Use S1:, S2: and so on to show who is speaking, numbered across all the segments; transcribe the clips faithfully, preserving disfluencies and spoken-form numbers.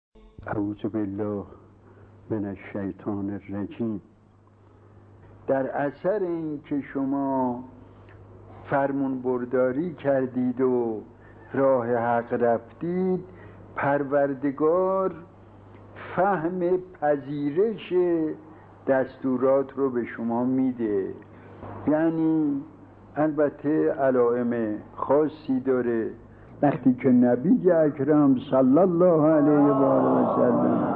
S1: اعوذ بالله من الشیطان الرجیم. در اثر این که شما فرمون برداری کردید و راه حق رفتید، پروردگار فهم پذیرش دستورات رو به شما میده. یعنی البته علائم خاصی داره. وقتی که نبی اکرم صلی الله علیه و آله و سلم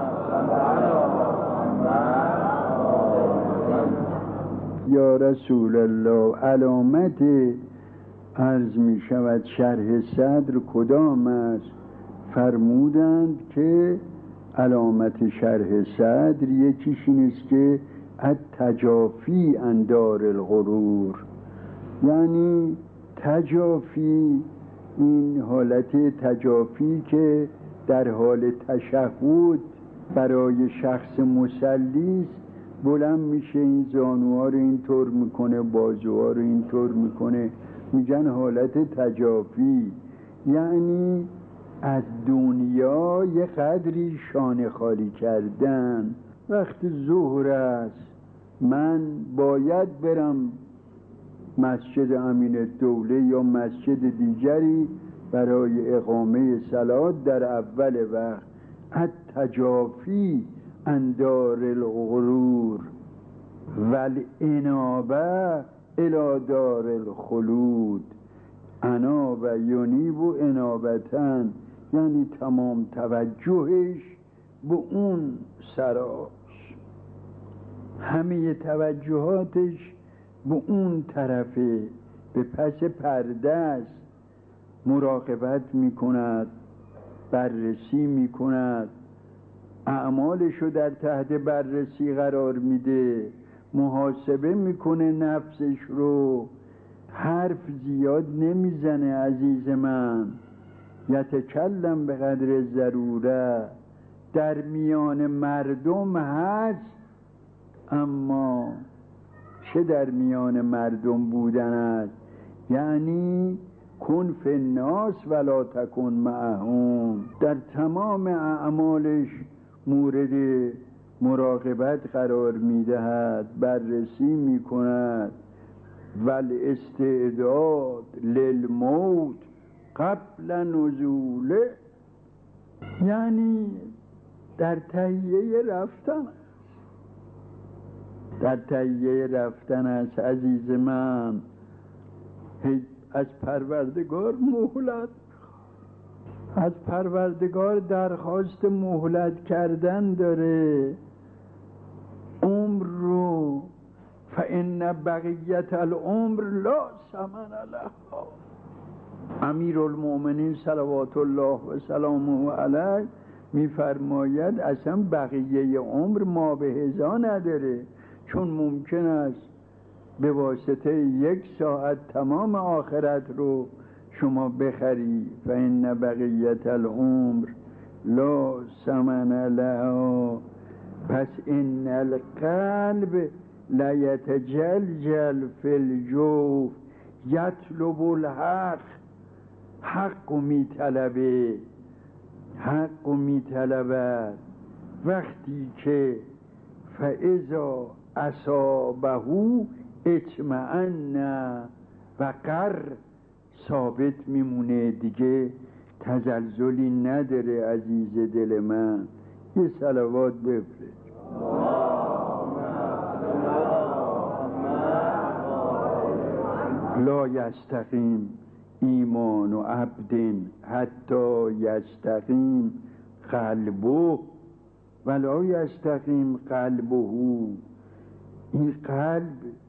S1: یا رسول الله، علامت عرض می شود شرح صدر کدام است؟ فرمودند که علامت شرح صدر یکیش این است که التجافی عن دار الغرور، یعنی تجافی، این حالت تجافی که در حال تشهد برای شخص مصلی بلند میشه، این زانوها رو اینطور میکنه، بازوها رو اینطور میکنه، میگن حالت تجافی. یعنی از دنیا یه قدری شانه خالی کردن. وقت ظهر است، من باید برم مسجد امین الدوله یا مسجد دیگری برای اقامه صلات در اول وقت. التجافی عن دار الغرور والانابه الی دار الخلود. اناب ینیب و انابتن، یعنی تمام توجهش به اون سراست، همه توجهاتش به اون طرفه، به پس پرده است. مراقبت میکند، بررسی میکند، اعمالشو در تحت بررسی قرار میده، محاسبه میکنه نفسش رو. حرف زیاد نمیزنه عزیز من. یتکلم به قدر ضروره. در میان مردم هست، اما چه در میان مردم بودن است؟ یعنی کن فی الناس ولا تکن معهم. در تمام اعمالش مورد مراقبت قرار میدهد، بررسی میکند. والاستعداد للموت قبل نزوله، یعنی در تهیه رفتن در تهیه رفتن است عزیز من. از پروردگار مهلت از پروردگار درخواست مهلت کردن داره. عمر رو فإن بقیت العمر لا ثمن لها. امیرالمؤمنین صلوات الله و سلامه علیه میفرماید اصلا بقیه عمر ما به هزا نداره، چون ممکن است به واسطه یک ساعت تمام آخرت رو شما بخری. فإن بقیت العمر لا ثمن لها. پس ان القلب لیتجلجل فی الجوف یطلب الحق. حق و میطلبه، حق و میطلبد. وقتی که فاذا اصابه اطمئن و قر، ثابت میمونه دیگه، تزلزلی نداره عزیز دل من. یه صلوات بفرست. لا یستقیم ایمان و عبد حتی یستقیم قلبه ولا یستقیم قلبه. این قلب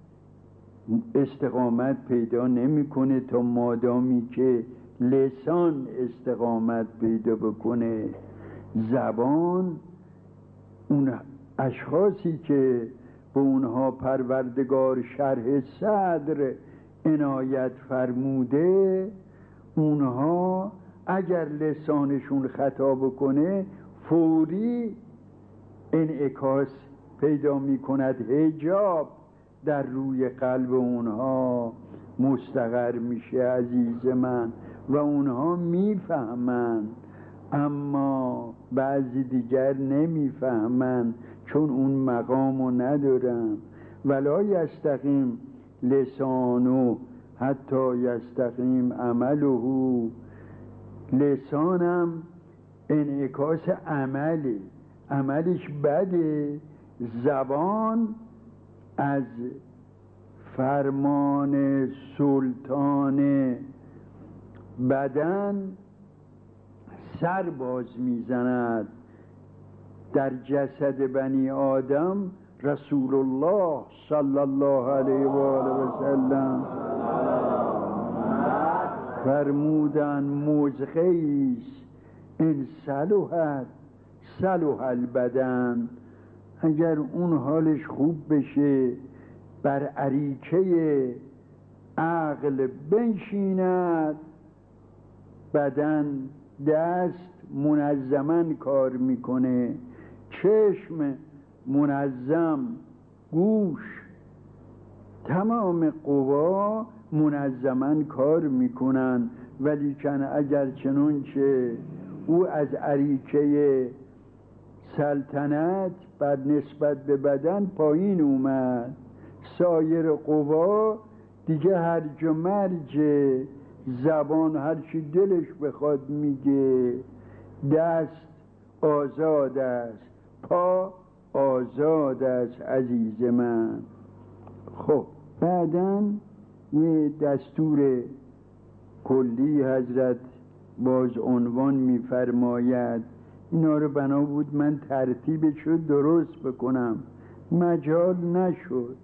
S1: استقامت پیدا نمیکنه تا مادامی که لسان استقامت پیدا بکنه. زبان، اون اشخاصی که به اونها پروردگار شرح صدر عنایت فرموده، اونها اگر لسانشون خطا بکنه فوری انعکاس پیدا میکند، حجاب در روی قلب اونها مستقر میشه عزیز من، و اونها میفهمند اما بعضی دیگر نمیفهمن چون اون مقامو ندارن. ولا یستقیم لسانو حتی یستقیم عمله. لسانم انعکاس عمله، عملش بده، زبان از فرمان سلطان بدن سر باز میزند. در جسد بنی آدم رسول الله صلی الله علیه و آله و سلم فرمودن مزغیست ان صلحت صلح البدن. اگر اون حالش خوب بشه، بر اریکه عقل بنشیند، بدن دست منظما کار میکنه، چشم منظم، گوش، تمام قوا منظما کار میکنن. ولی کن اگر چنانچه او از اریکه سلطنت بر نسبت به بدن پایین اومد، سایر قوا دیگه هرج و مرج، زبان هر چی دلش بخواد میگه، دست آزاد است، پا آزاد است عزیز من. خب بعداً یه دستور کلی حضرت باز عنوان میفرماید. اینا رو بنا بود من ترتیبش رو درست بکنم، مجال نشد.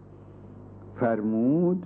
S1: فرمود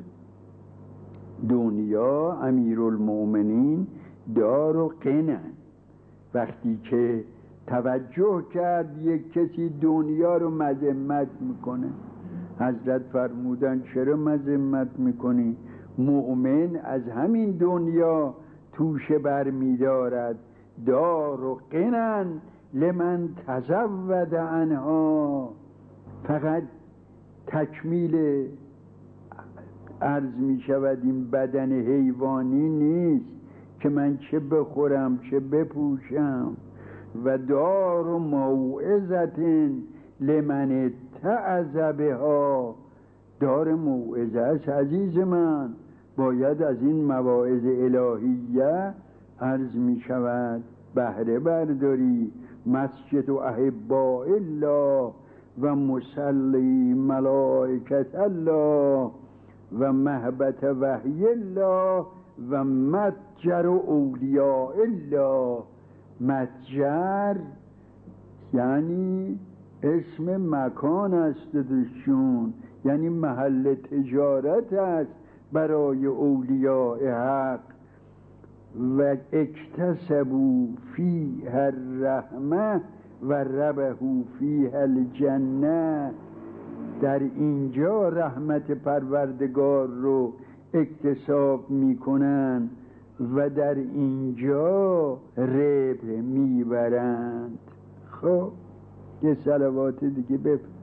S1: دنیا امیرالمؤمنین دار و قنن. وقتی که توجه کرد یک کسی دنیا رو مذمت میکنه، حضرت فرمودن چرا مذمت میکنی؟ مؤمن از همین دنیا توشه بر میدارد. دار و قنن لمن تزود عنها. فقط تکمیل عرض می شود این بدن حیوانی نیست که من چه بخورم چه بپوشم. و دار و موعظت لمن اتعظ بها. دار موعظه است عزیز من، باید از این مواعظ الهیه عرض می شود بهره برداری. مسجد و احباء الله و مصلی ملائکت الله و محبت وحی الله و متجر و اولیاء الله. متجر یعنی اسم مکان است دشون، یعنی محل تجارت است برای اولیاء حق. و اکتسبوا فیها الرحمه و ربحوا فیها الجنه. در اینجا رحمت پروردگار رو اکتساب میکنن و در اینجا ربح میبرند. خب یه صلوات دیگه بفرست.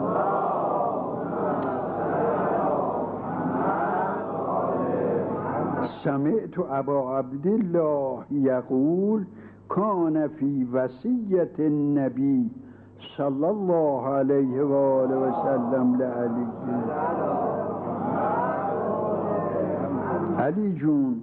S1: سمعت ابا عبدالله یقول کان فی وصیت النبی صلی الله علیه و آله و سلم لعلی. علی جون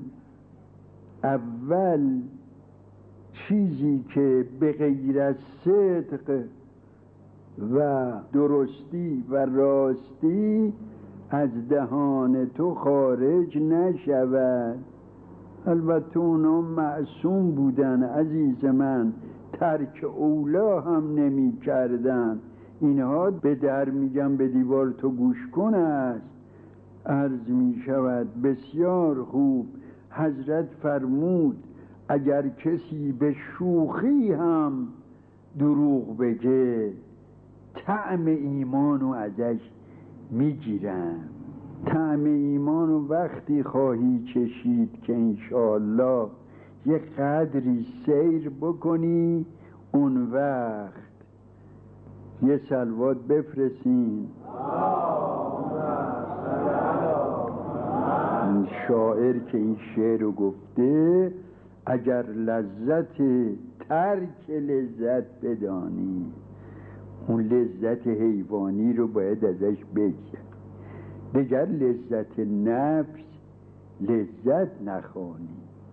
S1: اول چیزی که به غیر از صدق و درستی و راستی از دهان تو خارج نشود. البته اونا معصوم بودن عزیز من، ترک اولا هم نمی کردن. اینها به در میگم به دیوار تو گوش کن است. عرض می شود بسیار خوب. حضرت فرمود اگر کسی به شوخی هم دروغ بگه طعم ایمانو ازش میگیرن. طعم ایمانو وقتی خواهی چشید که انشاءالله یه قدری سیر بکنی، اون وقت یه صلوات بفرستین. این شاعر که این شعر رو گفته اگر لذت ترک لذت بدانی، اون لذت حیوانی رو باید ازش بگذری. دیگر لذت نفس لذت نخوانی.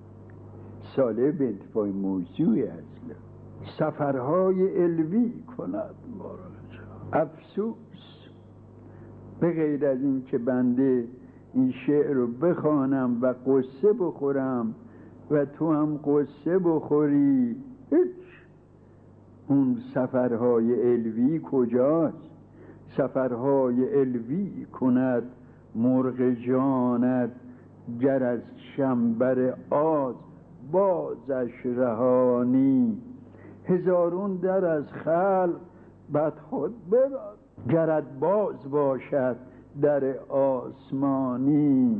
S1: ساله به انتفاع موضوعی اصلا سفرهای علوی کند مراجع. افسوس به غیر از این که بنده این شعر رو بخوانم و قصه بخورم و تو هم قصه بخوری، هیچ. اون سفرهای علوی کجاست؟ سفرهای علوی کند مرغ جانت، گر از شنبر آز بازش رهانی. هزارون در از خلق بد خود ببند، گرت باز باشد در آسمانی.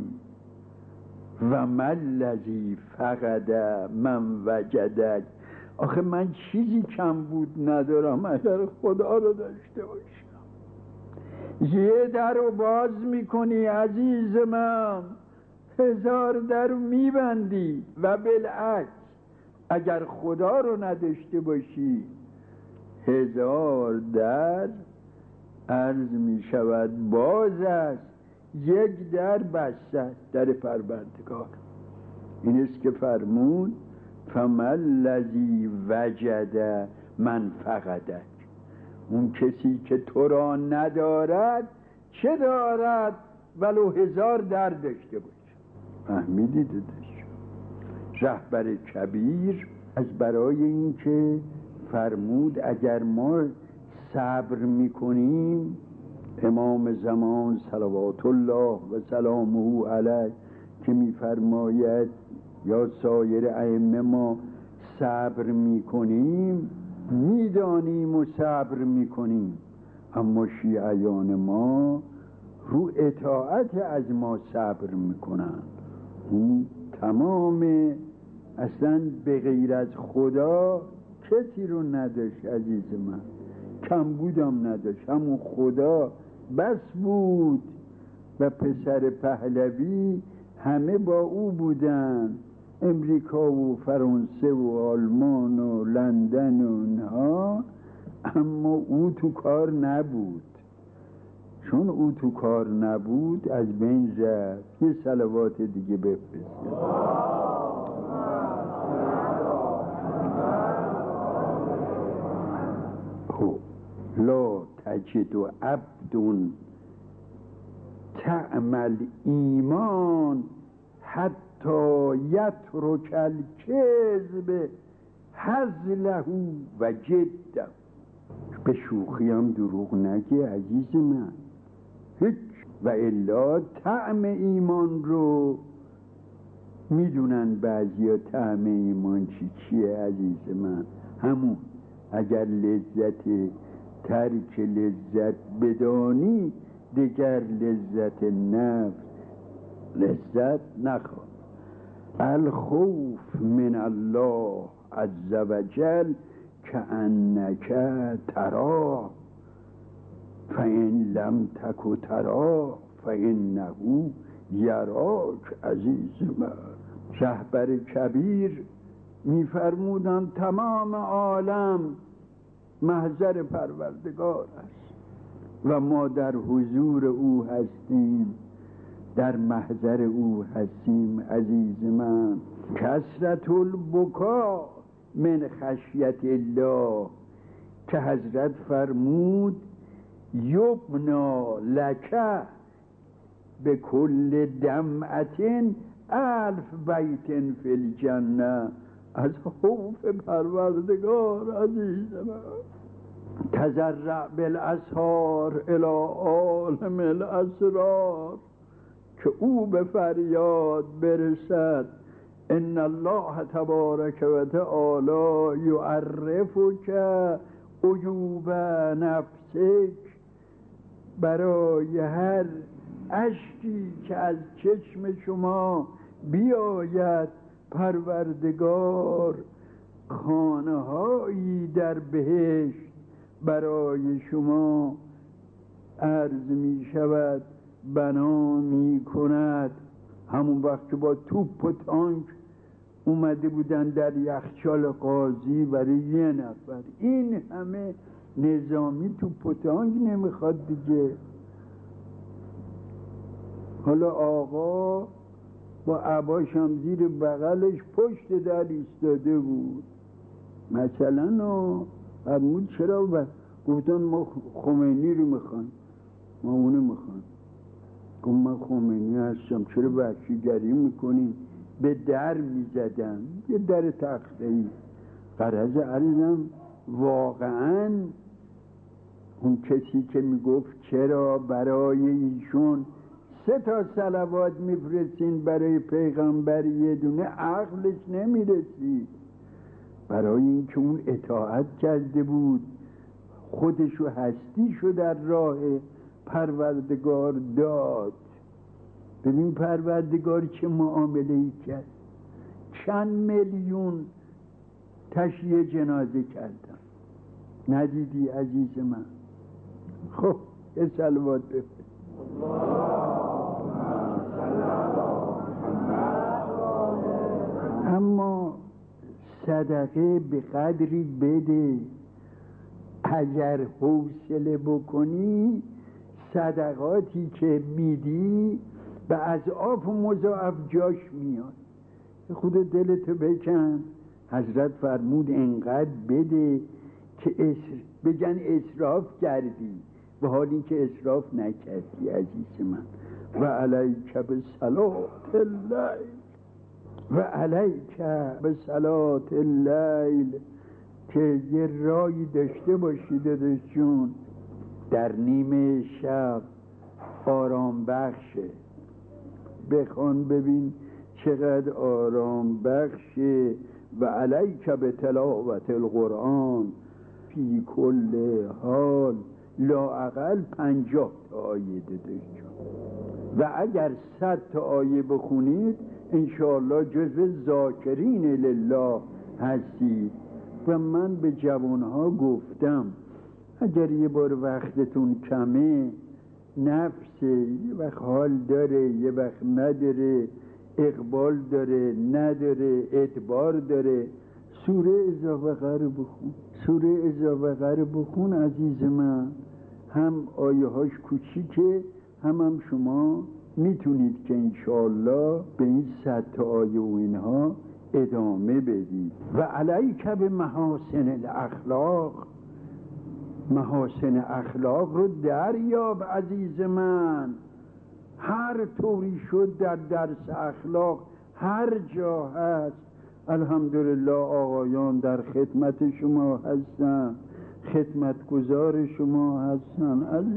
S1: و من الذی فقد من وجدک. آخه من چیزی کم بود ندارم اگر خدا رو داشته باشم. یه در رو باز میکنی عزیز من، هزار در رو میبندی. و بالعکس اگر خدا رو نداشته باشی، هزار در عرض میشود باز است، یک در بسته است، در پروردگار. این است که فرمود فمن الذی وجد من فقدک. اون کسی که تو را ندارد چه دارد ولو هزار در داشته باشه. فهمیدید؟ رهبر کبیر از برای این که فرمود اگر ما صبر میکنیم، امام زمان صلوات الله و سلامه علیه که میفرماید یا سایر ائمه ما صبر میکنیم، میدانیم و صبر میکنیم، اما شیعیان ما رو اطاعت از ما صبر میکنن. اون تمام اصلا به غیر از خدا کسی رو نداشت عزیز من، کم بودم نداشت، همون خدا بس بود. و پسر پهلوی همه با او بودن، امریکا و فرانسه و آلمان و لندن و اونها، اما او تو کار نبود. چون او تو کار نبود از بین رفت. یه صلوات دیگه بفرستید. خب لا تجد عبد تعمل ایمان حتی یترک الکذب هزله و جده. به شوخی هم دروغ نگه عزیز من، هیچ. و الا طعم ایمان رو میدونن بعضی ها. طعم ایمان چی چیه عزیز من؟ همون اگر لذت ترک لذت بدانی، دیگر لذت نفس لذت نخواه. الخوف من الله عز وجل کأنک تراه فإن لم تک تراه فإنه یراک. عزیز من، رهبر کبیر میفرمودند تمام عالم محضر پروردگار است و ما در حضور او هستیم، در محضر او هستیم. عزیز من، کثرت البکا من خشیت الله، که حضرت فرمود یبنا لکه به کل دمعت الف بیت فی الجنه. از خوف پروردگار عزیز من، تضرع بالاسحار الی عالم الاسرار، که او به فریاد برسد. ان الله تبارک و تعالی یعرفک عیوب نفسک. برای هر اشکی که از چشم شما بیاید، پروردگار خانه هایی در بهشت برای شما عرض می شود بنا می کند. همون وقت که با توپ و تانک اومده بودن در یخچال قاضی برای یه نفر. این همه نظامی تو پتانگ نمیخواد دیگه. حالا آقا با عباش هم زیر بغلش پشت در ایستاده بود. مثلا فرمود چرا؟ گفتن ما خمینی رو میخوان، ما اونو میخوان. گفت من خمینی هستم، چرا وحشیگری میکنیم؟ به در میزدن، یه در تخته‌ای. غرض عرضم واقعا اون کسی که میگفت چرا برای ایشون سه تا صلوات میفرستین برای پیغمبر یه دونه، عقلش نمیرسید. برای اینکه اون اطاعت کرده بود، خودشو هستیشو در راه پروردگار داد. ببین پروردگار چه معامله‌ای کرد. چند میلیون تشییع جنازه کردن، ندیدی عزیز من؟ خب یه صلوات بفرست. اما صدقه به قدری بده، اگر حوصله بکنی صدقاتی که میدی به اضعاف و مضاعف جاش میاد. خود دلتو بکن. حضرت فرمود انقدر بده که اسر بگن اسراف کردی، به حالی که اسراف نکردی عزیز من. و علیک بصلات اللیل، و علیک بصلات اللیل، که یه رایی داشته باشی داداش جون، در نیمه شب آرام بخشه. بخوان ببین چقدر آرام بخشه. و علیک به تلاوت القرآن فی کل حال، لااقل پنجاه تا آیه داداش جون. و اگر صد تا آیه بخونید انشاءالله جزو ذاکرین لله هستید. و من به جوانها گفتم اگر یه بار وقتتون کمه، نفسه، یه وقت حال داره یه وقت نداره، اقبال داره نداره، ادبار داره، سوره اذا وقر بخون. سوره اذا وقر بخون عزیز من. هم آیه هاش کوچیکه، هم هم شما میتونید که انشاءالله به این صد تا آیه و اینها ادامه بدید. و علیک به محاسن الاخلاق، محاسن اخلاق رو دریاب عزیز من. هر طوری شد در درس اخلاق هر جا هست. الحمدلله آقایان در خدمت شما هستن، خدمتگزار شما هستن.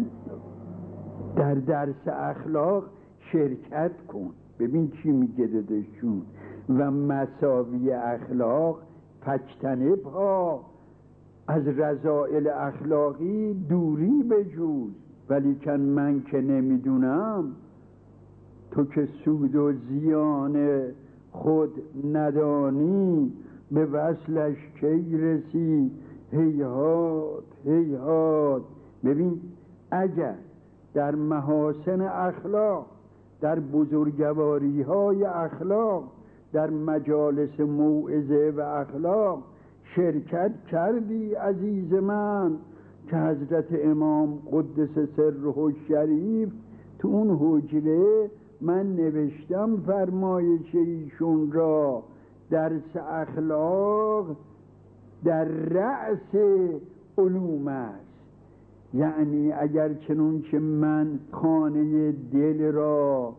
S1: در درس اخلاق شرکت کن، ببین چی میگه داداشون. و مساوی اخلاق فجتنب ها، از رذائل اخلاقی دوری بجوز. ولیکن من که نمیدونم، تو که سود و زیان خود ندانی، به وصلش کی رسی؟ هیهات هیهات. ببین اگر در محاسن اخلاق، در بزرگواری های اخلاق، در مجالس موعظه و اخلاق شرکت کردی عزیز من، که حضرت امام قدس سره الشریف تو اون حجره من نوشتم فرمایش ایشون را، درس اخلاق در رأس علوم است. یعنی اگر چنون که من خانه دل را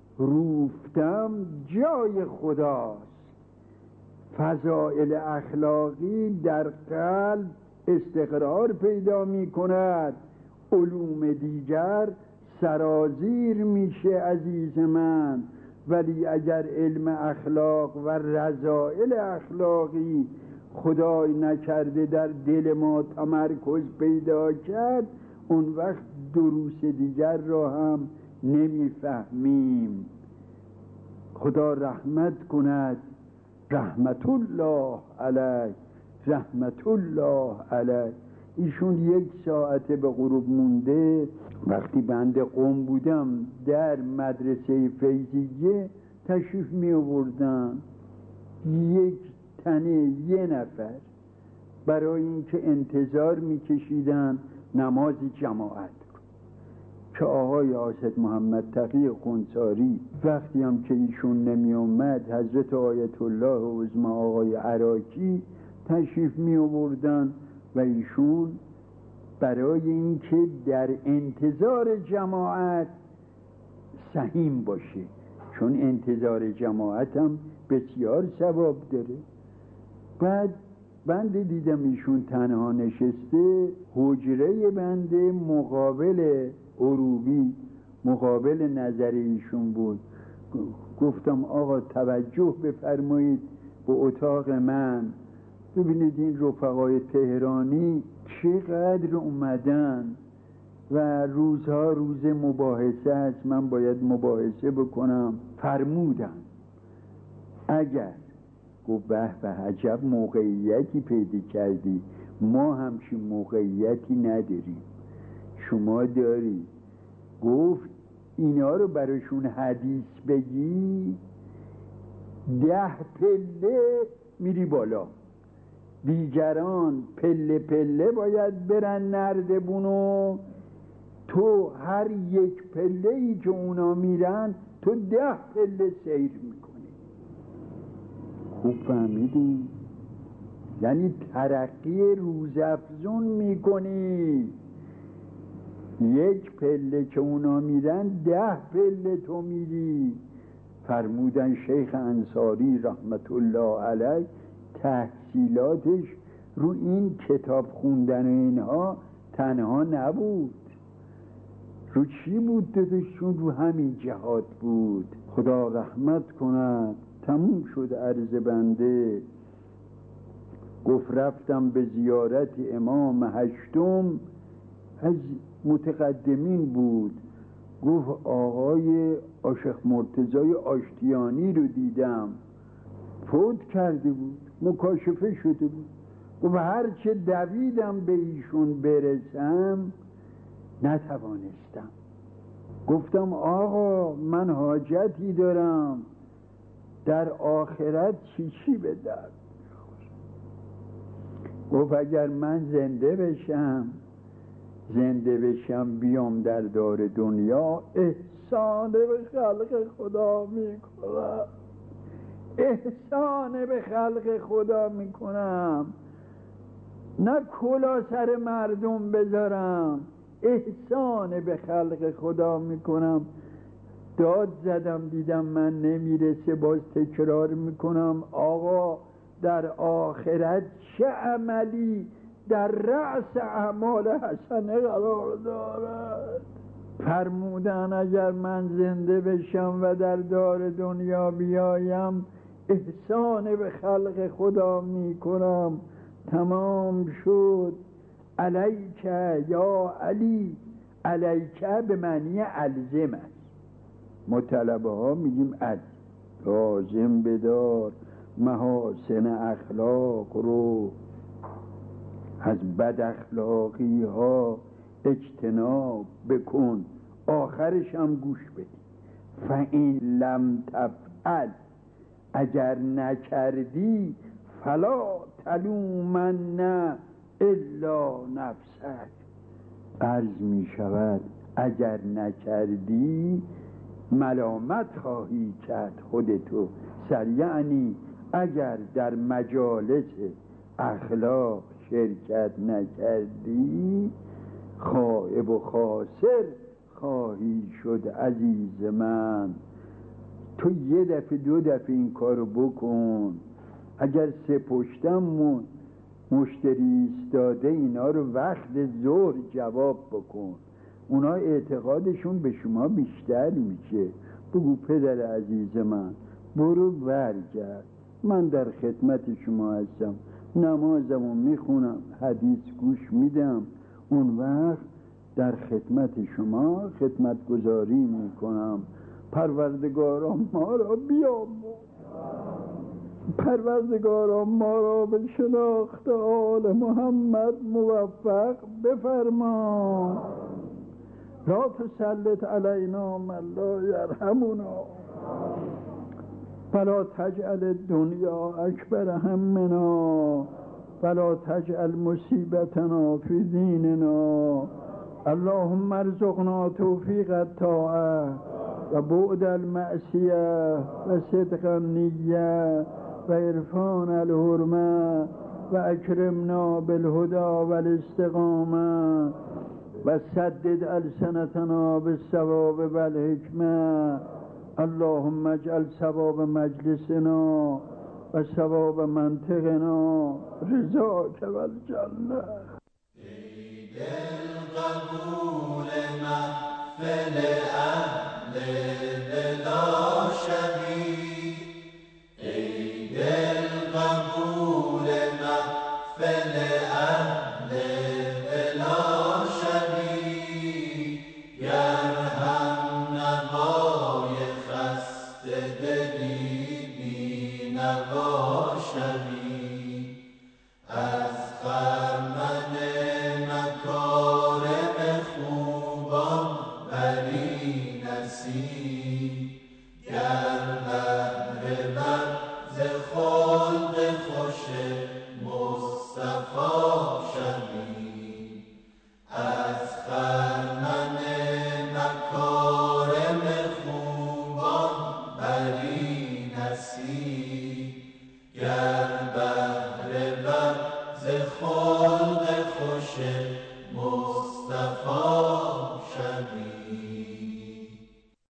S1: روفتم جای خداست. فضائل اخلاقی در قلب استقرار پیدا می کند، علوم دیگر سرازیر میشه عزیز من. ولی اگر علم اخلاق و رذائل اخلاقی خدای نکرده در دل ما تمرکز پیدا کرد، اون وقت دروس دیگر را هم نمیفهمیم. خدا رحمت کند، رحمت الله علیه، رحمت الله علیه. ایشون یک ساعته به غروب مونده. وقتی بنده قم بودم در مدرسه فیضیه تشریف می آوردن. یک تنه یه نفر برای اینکه انتظار میکشیدن نماز جماعت که آقای آصد محمد تقی قنصاری وقتی هم که ایشون نمی اومد حضرت آیت الله عظمی آقای عراقی تشریف می آوردن و ایشون برای اینکه در انتظار جماعت سهیم باشه، چون انتظار جماعت هم بسیار ثواب داره. بعد بنده دیدم ایشون تنها نشسته، حجره بنده مقابل عروبی مقابل نظر ایشون بود. گفتم آقا توجه بفرمایید به اتاق من، ببینید این رفقای تهرانی چقدر اومدن و روزها روز مباحثه است، من باید مباحثه بکنم. فرمودن اگر گفت به به عجب موقعیتی پیدا کردی، ما همچین موقعیتی نداریم، شما داری. گفت اینا رو براشون حدیث بگی ده پله میری بالا، دیگران پله پله باید برن نردبونو، تو هر یک پله ای که اونا میرن تو ده پله سیر میکنی. خوب فهمیدی؟ یعنی ترقی روزافزون میکنی، یک پله که اونا میرن ده پله تو میری. فرمودن شیخ انصاری رحمت الله علیه تحصیلاتش رو این کتاب خوندن و اینها تنها نبود، رو چی بود دادشون؟ رو همین جهاد بود. خدا رحمت کند. تموم شد عرض بنده. گفت رفتم به زیارت امام هشتم، از متقدمین بود. گفت آقای عاشق مرتضای آشتیانی رو دیدم، فوت کرده بود، مکاشفه شده بود. گفت هرچه دویدم به ایشون برسم نتوانستم. گفتم آقا من حاجتی دارم، در آخرت چی چی به درد. گفت اگر من زنده بشم زنده بشم بیام در دار دنیا احسان به خلق خدا میکنم، احسان به خلق خدا میکنم، نه کلا سر مردم بذارم، احسان به خلق خدا میکنم. داد زدم دیدم من نمیرسه، باز تکرار میکنم آقا در آخرت چه عملی در رأس اعمال حسنه قرار دارد؟ فرمودن اگر من زنده بشم و در دار دنیا بیایم احسان به خلق خدا میکنم. تمام شد. علیک یا علی، علیک به معنی الزم است، ما طلبه ها میگیم از لازم بدار محاسن اخلاق رو، از بد اخلاقی ها اجتناب بکن. آخرش هم گوش بدی. فإن لم تفعل، اگر نکردی فلا تلومن الا نفسک. عرض می شود اگر نکردی ملامت خواهی کرد خودتو. سر یعنی اگر در مجالس اخلاق شرکت نکردی خائب و خاسر خواهی شد. عزیز من تو یه دفعه دو دفعه این کارو بکن. اگر سه پشتم مشتری ایستاده اینا رو وقت ظهر جواب بکن، اونا اعتقادشون به شما بیشتر میشه. بگو پدر عزیز من برو برگرد، من در خدمت شما هستم، نمازمو میخونم، حدیث گوش میدم، اون وقت در خدمت شما خدمت گذاری میکنم. پروردگارم ما را بیاموز، پروردگارم ما را به شناخت آل محمد موفق بفرما. لا تسلط علینا من لا یرحمنا. فلا تجعل الدنیا اکبر همنا فلا تجعل مصیبتنا فی دیننا اللهم ارزقنا توفیق الطاعه و بعد المعصیه و صدق النیه و عرفان الحرمه و اکرمنا بالهدى والاستقامه و سدد السنتنا بالثواب والحکمه اللهم اجعل ثواب مجلسنا و ثواب منطقنا رضاک والجنه.